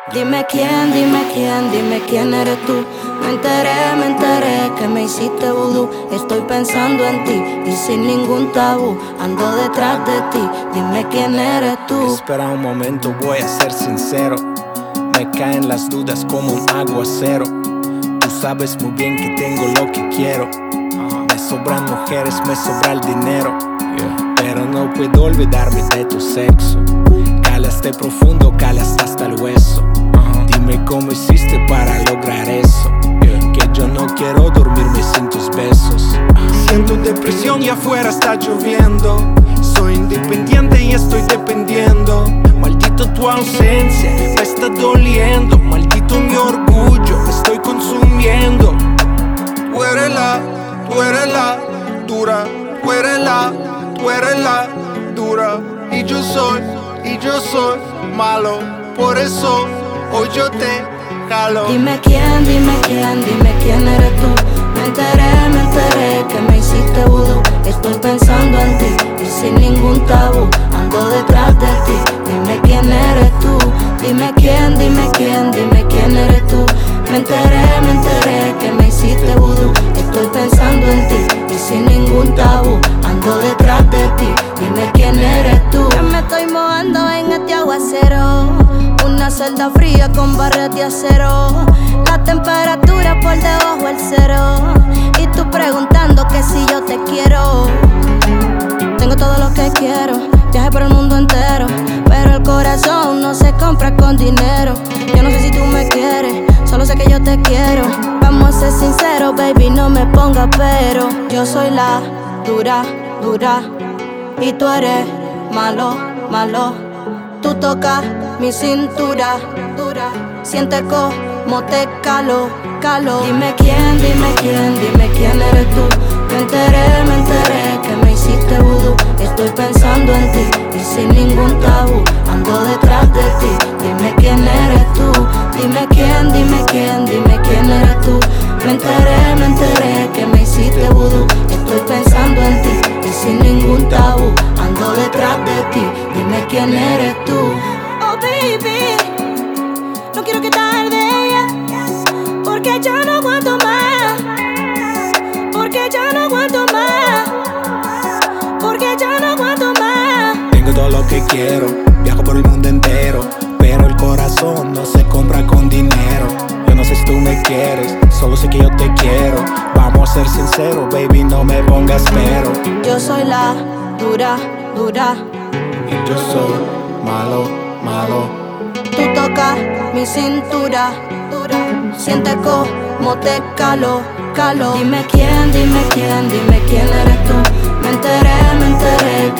Dime quién eres tú. Me enteré que me hiciste vudú. Estoy pensando en ti y sin ningún tabú ando detrás de ti. Dime quién eres tú. Espera un momento, voy a ser sincero. Me caen las dudas como un aguacero. Tú sabes muy bien que tengo lo que quiero. Me sobran mujeres, me sobra el dinero, pero no puedo olvidarme de tu sexo. Calaste profundo, calaste hasta el hueso. Dime cómo hiciste para lograr eso. Que yo no quiero dormirme sin tus besos. Siento depresión y afuera está lloviendo. Soy independiente y estoy dependiendo. Maldito tu ausencia, me está doliendo. Maldito mi orgullo, me estoy consumiendo. Tú eres la dura. Tú eres la dura. Y yo soy malo. Por eso hoy yo te jalo. Dime quién eres tú. Me enteré que me hiciste vudú. Estoy pensando en ti y sin ningún tabú ando detrás de ti. Dime quién eres tú. Dime quién eres tú. Me enteré que me hiciste vudú. Estoy pensando en ti y sin ningún tabú ando detrás de ti. Dime quién eres tú. Que me estoy mojando en este aguacero. Una celda fría con barras de acero. La temperatura por debajo del cero. Y tú preguntando que si yo te quiero. Tengo todo lo que quiero. Viaje por el mundo entero. Pero el corazón no se compra con dinero. Yo no sé si tú me quieres, solo sé que yo te quiero. Vamos a ser sinceros, baby, no me pongas pero. Yo soy la dura. Y tú eres malo. Tú tocas mi cintura, siente como te calo. Dime quién eres tú. Me enteré que me hiciste vudú. Estoy pensando en ti y sin ningún tabú ando detrás de ti. Dime quién eres tú. Dime quién eres tú. Me enteré que me hiciste vudú. Estoy pensando en ti y sin ningún tabú ando detrás de ti. Dime quién eres tú. Oh baby, no quiero que tarde ya, porque ya no aguanto más. Porque ya no aguanto más. Porque ya no aguanto más. Tengo todo lo que quiero, viajo por el mundo entero, pero el corazón no se compra con dinero. Yo no sé si tú me quieres, solo sé que yo te quiero. Vamos a ser sinceros, baby, no me pongas pero. Yo soy la dura. Y yo soy malo. Tú tocas mi cintura, siente como te calo. Dime quién eres tú. Me enteré